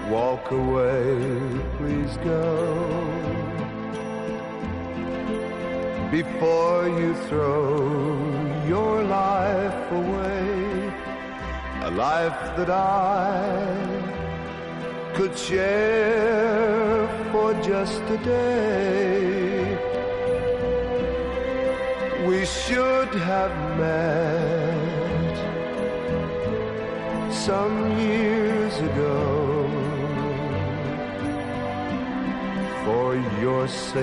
walk away, please go, before you throw your life away, a life that I could share for just a day. We should have met some years ago. For your sake